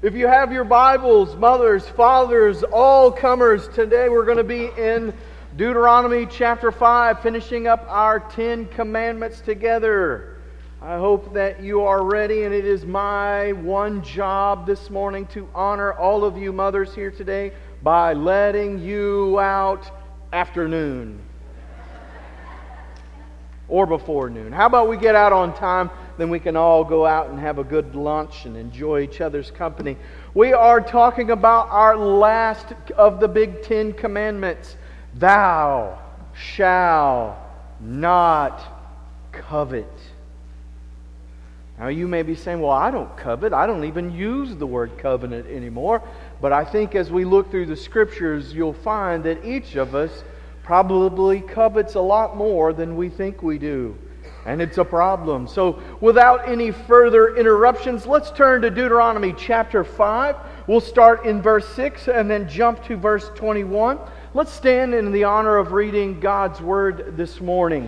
If you have your Bibles, mothers, fathers, all comers, today we're going to be in Deuteronomy chapter 5, finishing up our 10 Commandments together. I hope that you are ready, and it is my one job this morning to honor all of you mothers here today by letting you out afternoon. Or before noon. How about we get out on time, then we can all go out and have a good lunch and enjoy each other's company. We are talking about our last of the big 10 commandments. Thou shalt not covet. Now you may be saying, well, I don't covet. I don't even use the word covenant anymore. But I think as we look through the Scriptures, you'll find that each of us probably covets a lot more than we think we do. And it's a problem. So without any further interruptions, let's turn to Deuteronomy chapter 5. We'll start in verse 6 and then jump to verse 21. Let's stand in the honor of reading God's Word this morning.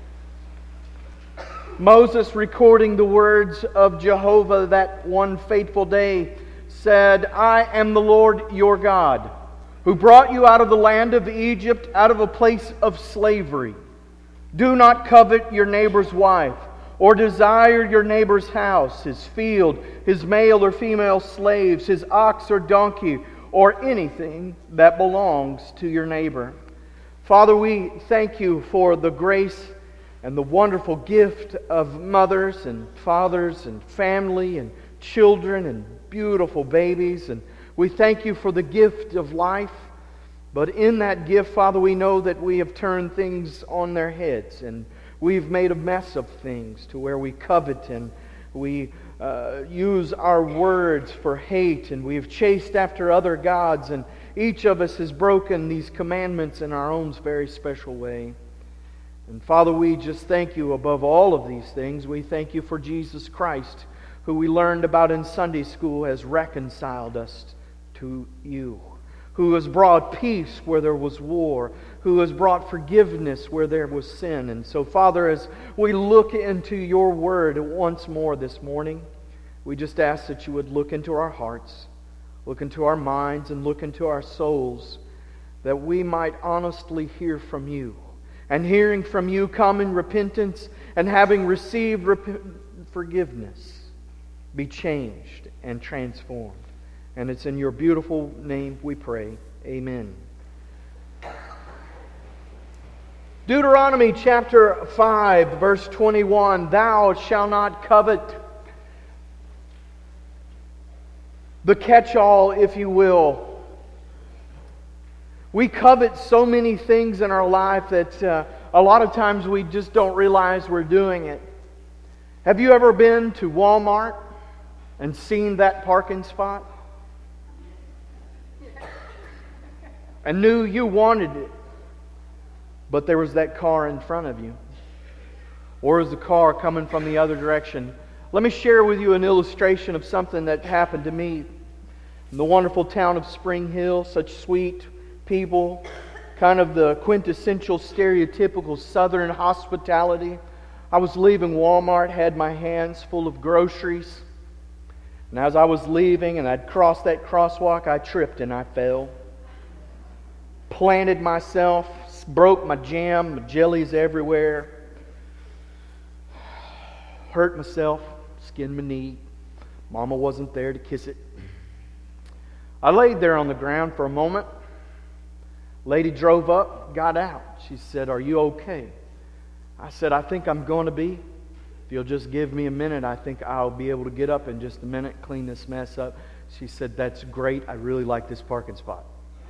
Moses, recording the words of Jehovah that one fateful day, said, I am the Lord your God, who brought you out of the land of Egypt, out of a place of slavery. Do not covet your neighbor's wife, or desire your neighbor's house, his field, his male or female slaves, his ox or donkey, or anything that belongs to your neighbor. Father, we thank you for the grace and the wonderful gift of mothers and fathers and family and children and beautiful babies. And we thank you for the gift of life. But in that gift, Father, we know that we have turned things on their heads, and we've made a mess of things to where we covet and we use our words for hate, and we've chased after other gods, and each of us has broken these commandments in our own very special way. And Father, we just thank you above all of these things. We thank you for Jesus Christ, who we learned about in Sunday school has reconciled us to you, who has brought peace where there was war, who has brought forgiveness where there was sin. And so, Father, as we look into your word once more this morning, we just ask that you would look into our hearts, look into our minds, and look into our souls, that we might honestly hear from you. And hearing from you, come in repentance, and having received forgiveness, be changed and transformed. And it's in your beautiful name we pray. Amen. Deuteronomy chapter 5, verse 21. Thou shalt not covet. The catch-all, if you will. We covet so many things in our life that a lot of times we just don't realize we're doing it. Have you ever been to Walmart and seen that parking spot? And knew you wanted it, but there was that car in front of you, or was the car coming from the other direction? Let me share with you an illustration of something that happened to me in the wonderful town of Spring Hill. Such sweet people, kind of the quintessential stereotypical Southern hospitality. I was leaving Walmart, had my hands full of groceries, and as I was leaving and I'd crossed that crosswalk, I tripped and I fell. Planted myself, broke my jam, my jellies everywhere. Hurt myself, skinned my knee. Mama wasn't there to kiss it. I laid there on the ground for a moment. Lady drove up, got out. She said, "Are you okay?" I said, "I think I'm going to be. If you'll just give me a minute, I think I'll be able to get up in just a minute, clean this mess up." She said, "That's great. I really like this parking spot."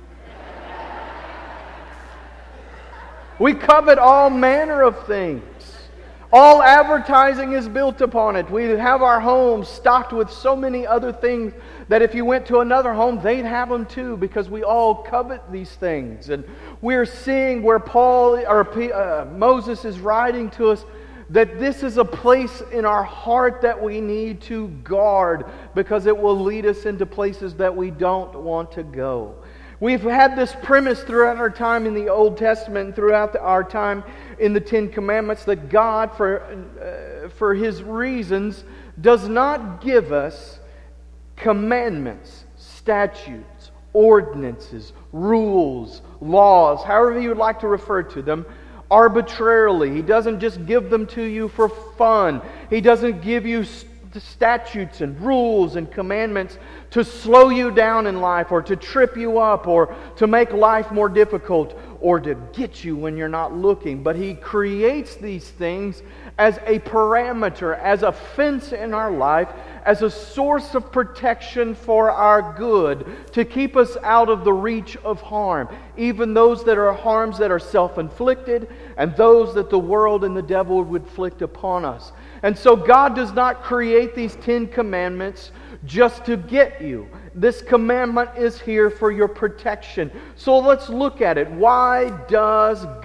We covet all manner of things. All advertising is built upon it. We have our homes stocked with so many other things that if you went to another home, they'd have them too, because we all covet these things. And we're seeing where Moses is writing to us that this is a place in our heart that we need to guard, because it will lead us into places that we don't want to go. We've had this premise throughout our time in the Old Testament and throughout our time in the Ten Commandments that God, for His reasons, does not give us commandments, statutes, ordinances, rules, laws, however you would like to refer to them, arbitrarily. He doesn't just give them to you for fun. He doesn't give you statutes and rules and commandments to slow you down in life or to trip you up or to make life more difficult or to get you when you're not looking. But He creates these things as a parameter, as a fence in our life, as a source of protection for our good, to keep us out of the reach of harm, even those that are harms that are self-inflicted and those that the world and the devil would inflict upon us. And so God does not create these 10 commandments just to get you. This commandment is here for your protection. So let's look at it. Why doesn't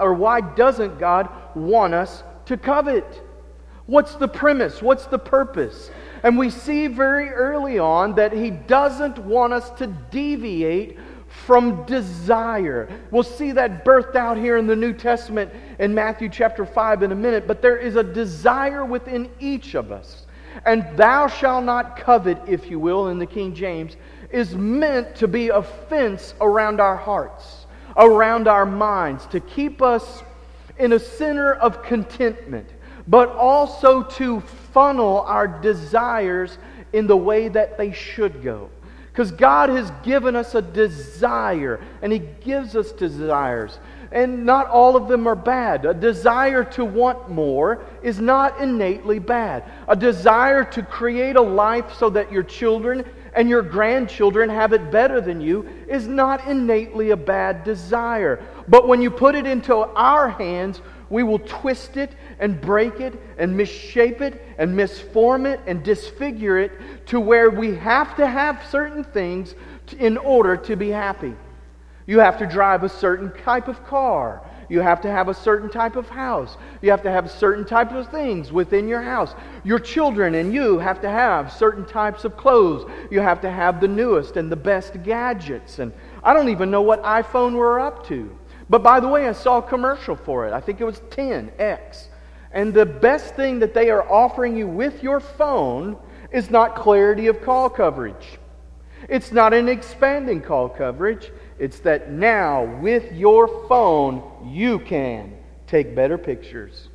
God want us to covet? What's the premise? What's the purpose? And we see very early on that He doesn't want us to deviate from desire. We'll see that birthed out here in the New Testament in Matthew chapter 5 in a minute. But there is a desire within each of us. And thou shalt not covet, if you will, in the King James, is meant to be a fence around our hearts, around our minds, to keep us in a center of contentment, but also to funnel our desires in the way that they should go. Because God has given us a desire, and He gives us desires. And not all of them are bad. A desire to want more is not innately bad. A desire to create a life so that your children and your grandchildren have it better than you is not innately a bad desire. But when you put it into our hands, we will twist it and break it and misshape it and misform it and disfigure it to where we have to have certain things in order to be happy. You have to drive a certain type of car. You have to have a certain type of house. You have to have certain types of things within your house. Your children and you have to have certain types of clothes. You have to have the newest and the best gadgets. And I don't even know what iPhone we're up to. But by the way, I saw a commercial for it. I think it was 10X. And the best thing that they are offering you with your phone is not clarity of call coverage. It's not an expanding call coverage. It's that now, with your phone, you can take better pictures.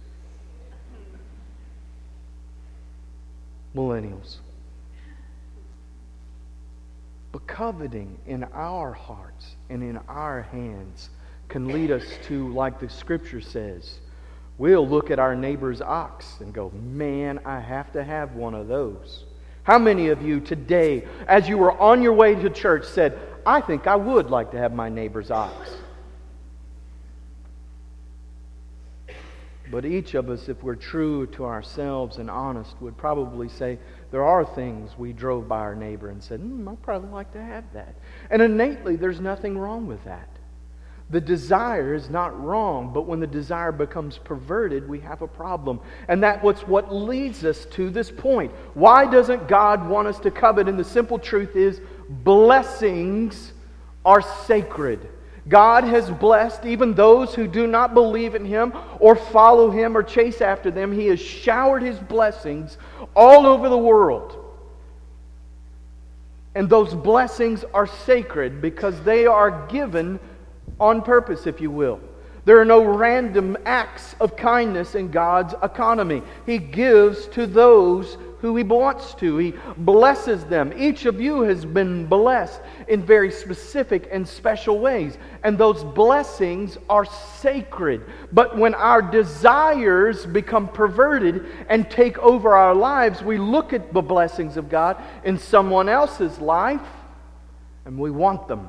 Millennials. But coveting in our hearts and in our hands can lead us to, like the Scripture says, we'll look at our neighbor's ox and go, man, I have to have one of those. How many of you today, as you were on your way to church, said, I think I would like to have my neighbor's ox? But each of us, if we're true to ourselves and honest, would probably say there are things we drove by our neighbor and said, I'd probably like to have that. And innately, there's nothing wrong with that. The desire is not wrong, but when the desire becomes perverted, we have a problem. And that's what leads us to this point. Why doesn't God want us to covet? And the simple truth is, blessings are sacred. God has blessed even those who do not believe in Him or follow Him or chase after them. He has showered His blessings all over the world. And those blessings are sacred because they are given on purpose, if you will. There are no random acts of kindness in God's economy. He gives to those who He wants to. He blesses them. Each of you has been blessed in very specific and special ways. And those blessings are sacred. But when our desires become perverted and take over our lives, we look at the blessings of God in someone else's life and we want them.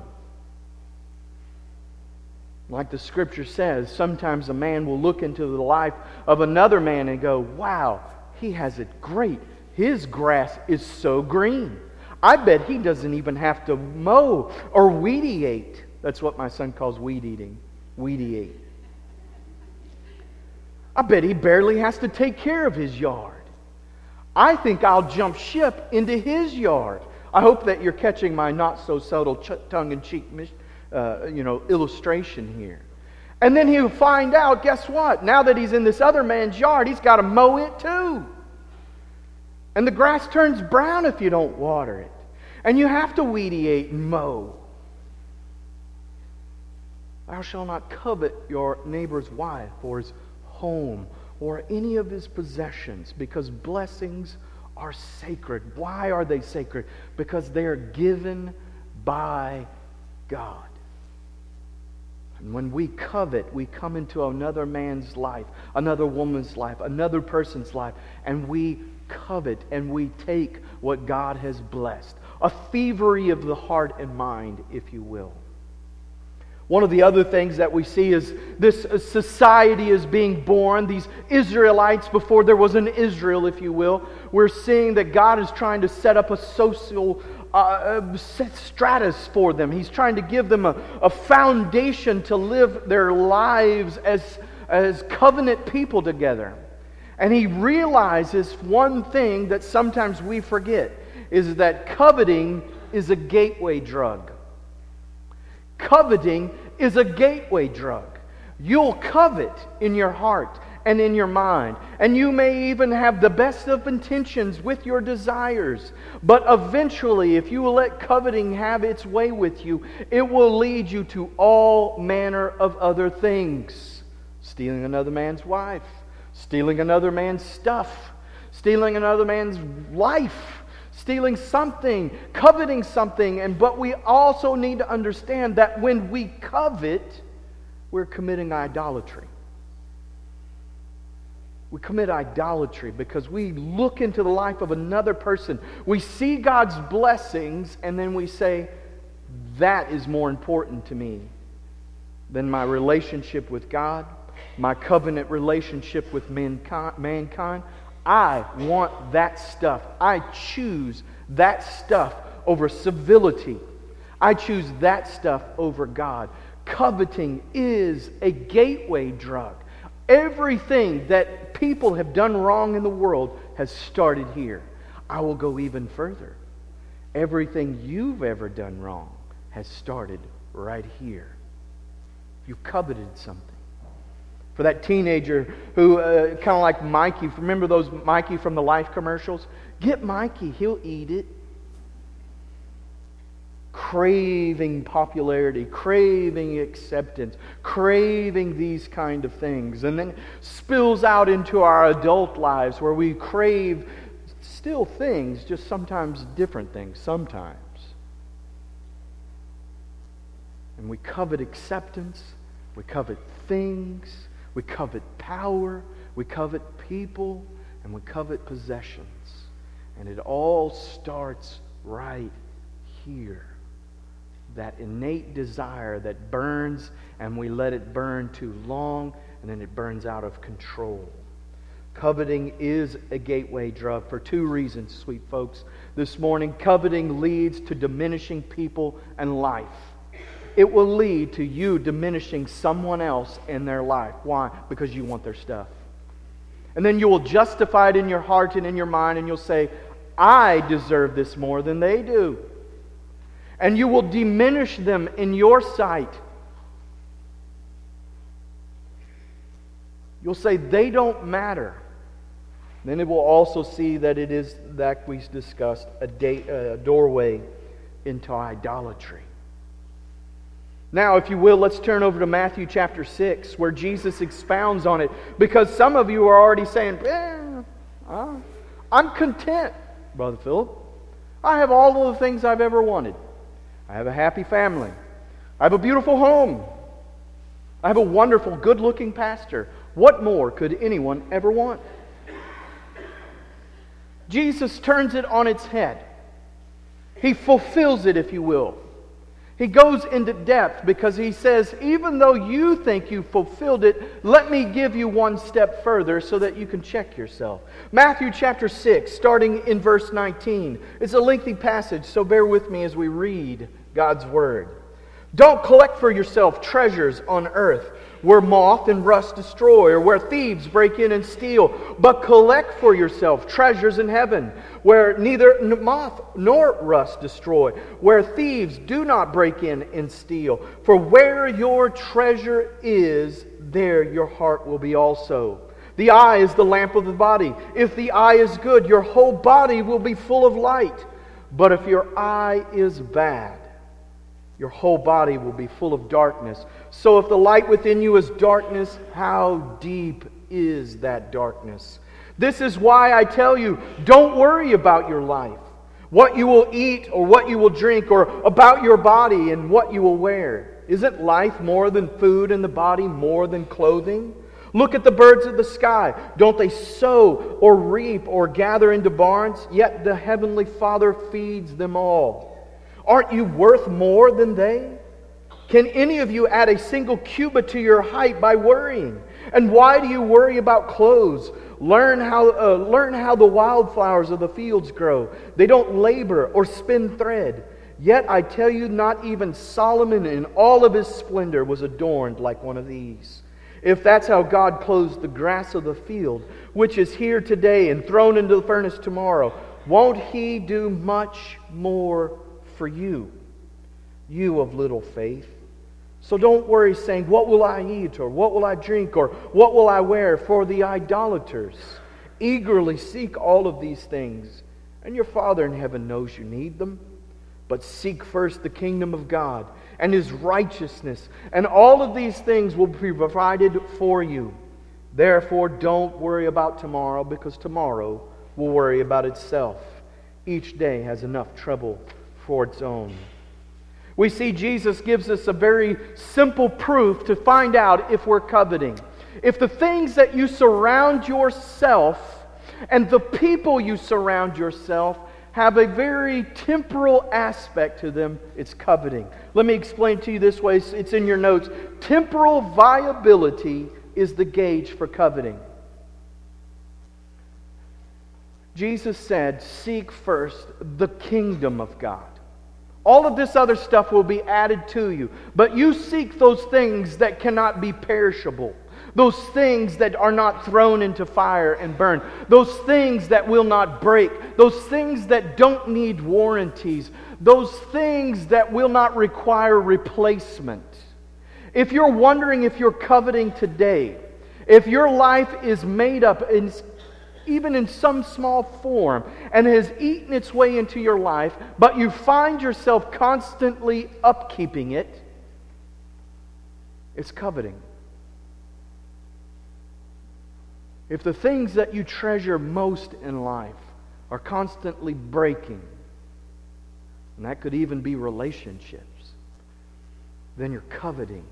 Like the Scripture says, sometimes a man will look into the life of another man and go, wow, he has it great. His grass is so green. I bet he doesn't even have to mow or weediate. That's what my son calls weed eating. Weediate. I bet he barely has to take care of his yard. I think I'll jump ship into his yard. I hope that you're catching my not so subtle tongue-in-cheek illustration here. And then he'll find out, guess what? Now that he's in this other man's yard, he's got to mow it too. And the grass turns brown if you don't water it. And you have to weediate and mow. Thou shalt not covet your neighbor's wife or his home or any of his possessions, because blessings are sacred. Why are they sacred? Because they are given by God. And when we covet, we come into another man's life, another woman's life, another person's life, and we covet and we take what God has blessed. A thievery of the heart and mind, if you will. One of the other things that we see is this society is being born. These Israelites, before there was an Israel, if you will, we're seeing that God is trying to set up a social stratus for them. He's trying to give them a foundation to live their lives as covenant people together. And He realizes one thing that sometimes we forget, is that coveting is a gateway drug. Coveting is a gateway drug. You'll covet in your heart and in your mind. And you may even have the best of intentions with your desires. But eventually, if you will let coveting have its way with you, it will lead you to all manner of other things. Stealing another man's wife. Stealing another man's stuff. Stealing another man's life. Stealing something, coveting something. But we also need to understand that when we covet, we're committing idolatry. We commit idolatry because we look into the life of another person. We see God's blessings and then we say, that is more important to me than my relationship with God, my covenant relationship with mankind. I want that stuff. I choose that stuff over civility. I choose that stuff over God. Coveting is a gateway drug. Everything that people have done wrong in the world has started here. I will go even further. Everything you've ever done wrong has started right here. You coveted something. For that teenager who, kind of like Mikey, remember those Mikey from the Life commercials? Get Mikey, he'll eat it. Craving popularity, craving acceptance, craving these kind of things. And then spills out into our adult lives where we crave still things, just sometimes different things, sometimes. And we covet acceptance, we covet things, we covet power, we covet people, and we covet possessions. And it all starts right here. That innate desire that burns, and we let it burn too long, and then it burns out of control. Coveting is a gateway drug for two reasons, sweet folks. This morning, coveting leads to diminishing people and life. It will lead to you diminishing someone else in their life. Why? Because you want their stuff. And then you will justify it in your heart and in your mind, and you'll say, I deserve this more than they do. And you will diminish them in your sight. You'll say, they don't matter. Then it will also see that it is, that we discussed, a doorway into idolatry. Now, if you will, let's turn over to Matthew chapter 6, where Jesus expounds on it. Because some of you are already saying, I'm content, Brother Philip. I have all of the things I've ever wanted. I have a happy family. I have a beautiful home. I have a wonderful, good-looking pastor. What more could anyone ever want? Jesus turns it on its head. He fulfills it, if you will. He goes into depth because he says, even though you think you fulfilled it, let me give you one step further so that you can check yourself. Matthew chapter 6, starting in verse 19. It's a lengthy passage, so bear with me as we read God's Word. Don't collect for yourself treasures on earth, where moth and rust destroy, or where thieves break in and steal. But collect for yourself treasures in heaven, where neither moth nor rust destroy, where thieves do not break in and steal. For where your treasure is, there your heart will be also. The eye is the lamp of the body. If the eye is good, your whole body will be full of light. But if your eye is bad, your whole body will be full of darkness. So if the light within you is darkness, how deep is that darkness? This is why I tell you, don't worry about your life, what you will eat or what you will drink, or about your body and what you will wear. Isn't life more than food and the body more than clothing? Look at the birds of the sky. Don't they sow or reap or gather into barns? Yet the Heavenly Father feeds them all. Aren't you worth more than they? Can any of you add a single cubit to your height by worrying? And why do you worry about clothes? Learn how the wildflowers of the fields grow. They don't labor or spin thread. Yet I tell you, not even Solomon in all of his splendor was adorned like one of these. If that's how God clothes the grass of the field, which is here today and thrown into the furnace tomorrow, won't He do much more for you, you of little faith? So don't worry saying, what will I eat, or what will I drink, or what will I wear? For the idolaters eagerly seek all of these things, and your Father in heaven knows you need them. But seek first the kingdom of God and His righteousness, and all of these things will be provided for you. Therefore, don't worry about tomorrow, because tomorrow will worry about itself. Each day has enough trouble for its own. We see Jesus gives us a very simple proof to find out if we're coveting. If the things that you surround yourself and the people you surround yourself have a very temporal aspect to them, it's coveting. Let me explain to you this way. It's in your notes. Temporal viability is the gauge for coveting. Jesus said, seek first the kingdom of God. All of this other stuff will be added to you. But you seek those things that cannot be perishable. Those things that are not thrown into fire and burned. Those things that will not break. Those things that don't need warranties. Those things that will not require replacement. If you're wondering if you're coveting today, if your life is made up even in some small form, and has eaten its way into your life, but you find yourself constantly upkeeping it, it's coveting. If the things that you treasure most in life are constantly breaking, and that could even be relationships, then you're coveting.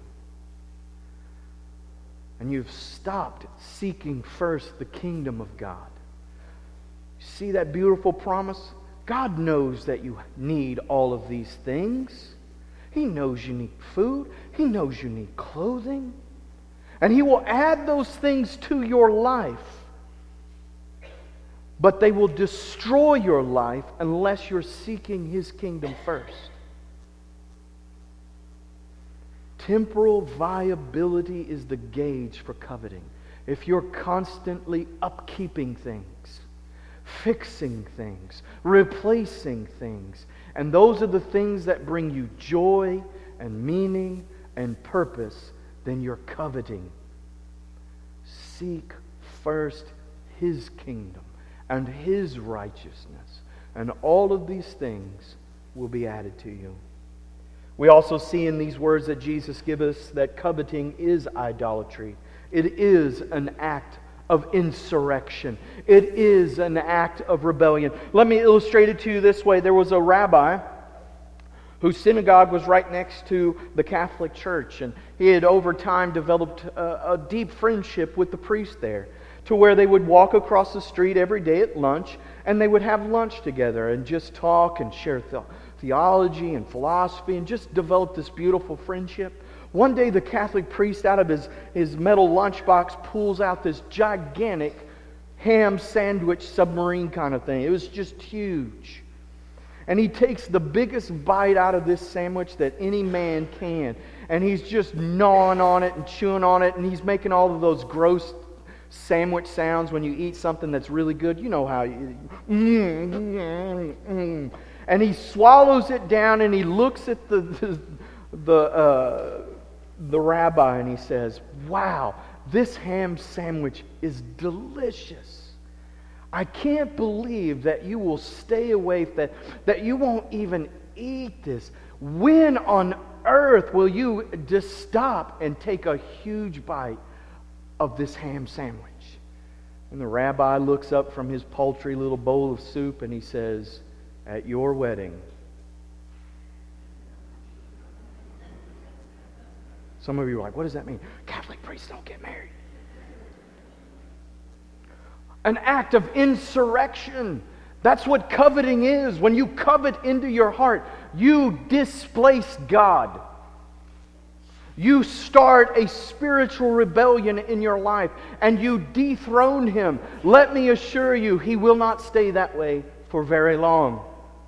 And you've stopped seeking first the kingdom of God. See that beautiful promise? God knows that you need all of these things. He knows you need food. He knows you need clothing. And He will add those things to your life. But they will destroy your life unless you're seeking His kingdom first. Temporal viability is the gauge for coveting. If you're constantly upkeeping things, fixing things, replacing things, and those are the things that bring you joy and meaning and purpose, then you're coveting. Seek first His kingdom and His righteousness, and all of these things will be added to you. We also see in these words that Jesus gives us that coveting is idolatry. It is an act of insurrection. It is an act of rebellion. Let me illustrate it to you this way. There was a rabbi whose synagogue was right next to the Catholic Church, and he had over time developed a deep friendship with the priest there, to where they would walk across the street every day at lunch, and they would have lunch together and just talk and share theology and philosophy and just develop this beautiful friendship. One day the Catholic priest, out of his metal lunchbox, pulls out this gigantic ham sandwich submarine kind of thing. It was just huge. And he takes the biggest bite out of this sandwich that any man can. And he's just gnawing on it and chewing on it, and he's making all of those gross sandwich sounds when you eat something that's really good. You know how you... And he swallows it down, and he looks at the rabbi, and he says, "Wow, this ham sandwich is delicious. I can't believe that you will stay away, that you won't even eat this. When on earth will you just stop and take a huge bite of this ham sandwich? And the rabbi looks up from his paltry little bowl of soup and he says, at your wedding. Some of you are like, what does that mean? Catholic priests don't get married. An act of insurrection. That's what coveting is. When you covet into your heart, you displace God. You start a spiritual rebellion in your life and you dethrone Him. Let me assure you, He will not stay that way for very long.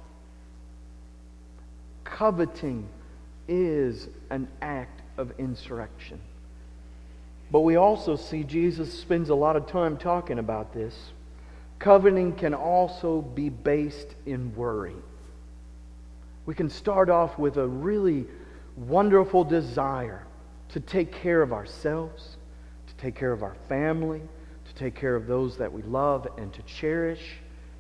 Coveting is an act of insurrection. But we also see Jesus spends a lot of time talking about this. Coveting can also be based in worry. We can start off with a really wonderful desire to take care of ourselves, to take care of our family, to take care of those that we love and to cherish.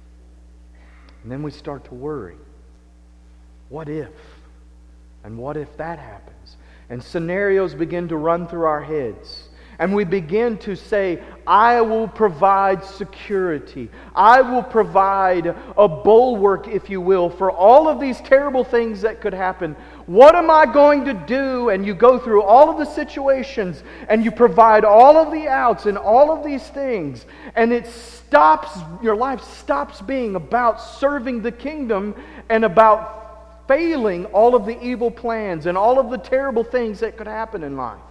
And then we start to worry. What if? And what if that happens? And scenarios begin to run through our heads. And we begin to say, I will provide security. I will provide a bulwark, if you will, for all of these terrible things that could happen. What am I going to do? And you go through all of the situations and you provide all of the outs and all of these things. And it stops, your life stops being about serving the kingdom and about failing all of the evil plans and all of the terrible things that could happen in life.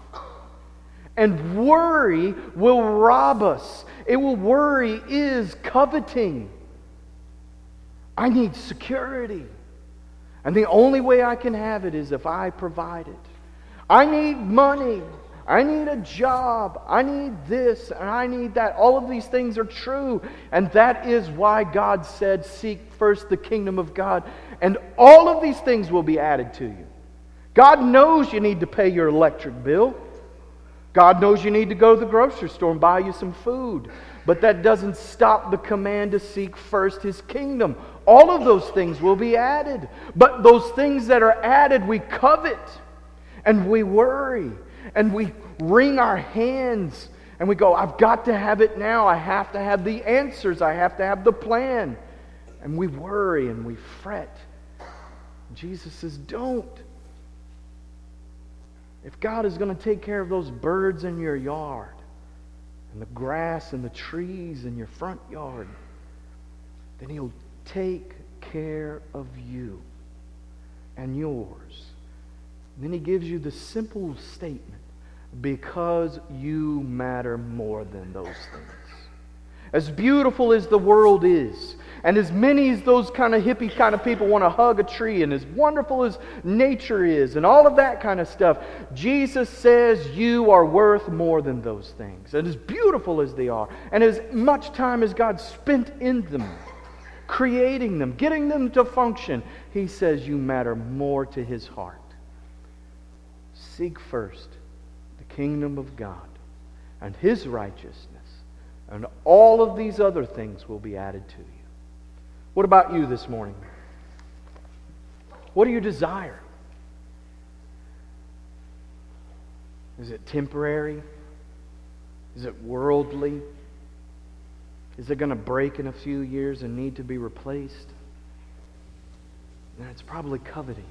And worry will rob us. Worry is coveting. I need security. And the only way I can have it is if I provide it. I need money. I need a job. I need this and I need that. All of these things are true. And that is why God said, seek first the kingdom of God. And all of these things will be added to you. God knows you need to pay your electric bill. God knows you need to go to the grocery store and buy you some food. But that doesn't stop the command to seek first His kingdom. All of those things will be added. But those things that are added, we covet. And we worry. And we wring our hands. And we go, I've got to have it now. I have to have the answers. I have to have the plan. And we worry and we fret. Jesus says, don't. If God is going to take care of those birds in your yard and the grass and the trees in your front yard, then He'll take care of you and yours. And then He gives you the simple statement, because you matter more than those things. As beautiful as the world is, and as many as those kind of hippie kind of people want to hug a tree, and as wonderful as nature is, and all of that kind of stuff, Jesus says you are worth more than those things. And as beautiful as they are, and as much time as God spent in them, creating them, getting them to function, He says you matter more to His heart. Seek first the kingdom of God and His righteousness, and all of these other things will be added to you. What about you this morning? What do you desire? Is it temporary? Is it worldly? Is it going to break in a few years and need to be replaced? Then it's probably coveting.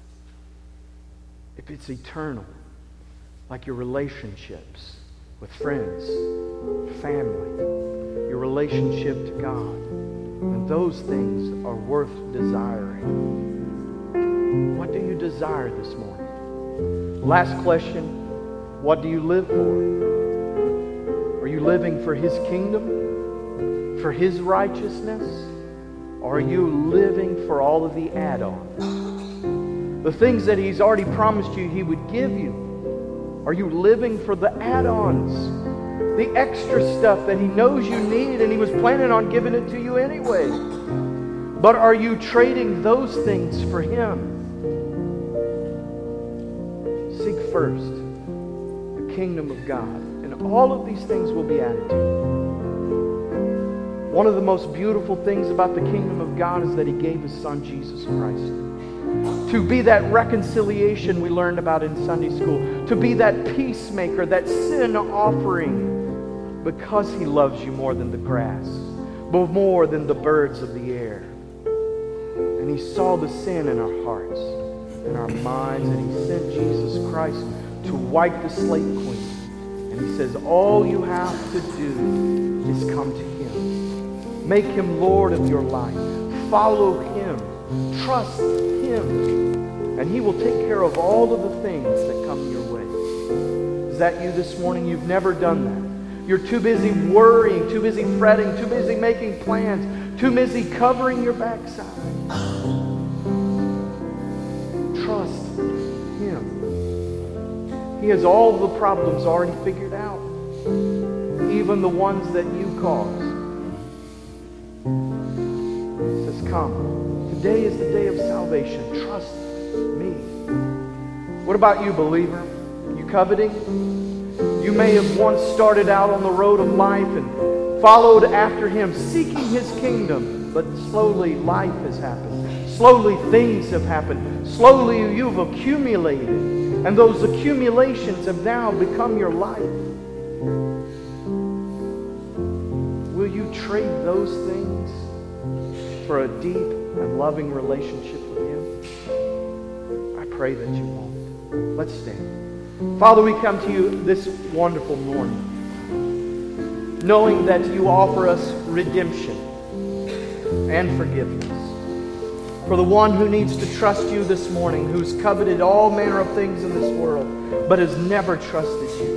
If it's eternal, like your relationships with friends, family, your relationship to God, and those things are worth desiring. What do you desire this morning? Last question, what do you live for? Are you living for His kingdom? For His righteousness? Or are you living for all of the add-ons? The things that He's already promised you He would give you. Are you living for the add-ons? The extra stuff that He knows you need and He was planning on giving it to you anyway. But are you trading those things for Him? Seek first the kingdom of God, and all of these things will be added to you. One of the most beautiful things about the kingdom of God is that He gave His Son, Jesus Christ, to be that reconciliation we learned about in Sunday school, to be that peacemaker, that sin offering, because He loves you more than the grass, but more than the birds of the air. And He saw the sin in our hearts, in our minds, and He sent Jesus Christ to wipe the slate clean. And He says, all you have to do is come to Him. Make Him Lord of your life. Follow Him. Trust Him. And He will take care of all of the things that come your way. Is that you this morning? You've never done that. You're too busy worrying, too busy fretting, too busy making plans, too busy covering your backside. Trust Him. He has all the problems already figured out, even the ones that you caused. He says, come. Today is the day of salvation. Trust me. What about you, believer? You coveting? You may have once started out on the road of life and followed after Him, seeking His kingdom, but slowly life has happened. Slowly things have happened. Slowly you've accumulated, and those accumulations have now become your life. Will you trade those things for a deep and loving relationship with Him? I pray that you won't. Let's stand. Father, we come to you this wonderful morning, knowing that you offer us redemption and forgiveness. For the one who needs to trust you this morning, who's coveted all manner of things in this world, but has never trusted you.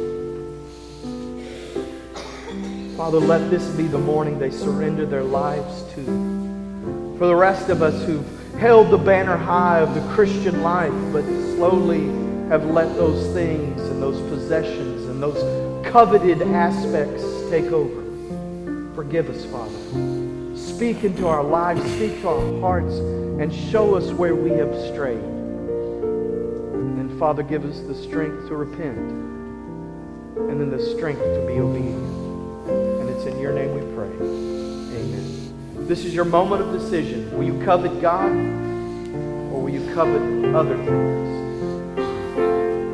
Father, let this be the morning they surrender their lives to. For the rest of us who've held the banner high of the Christian life, but slowly have let those things and those possessions and those coveted aspects take over. Forgive us, Father. Speak into our lives, speak to our hearts, and show us where we have strayed. And Father, give us the strength to repent, and then the strength to be obedient. And it's in your name we pray. Amen. This is your moment of decision. Will you covet God, or will you covet other things?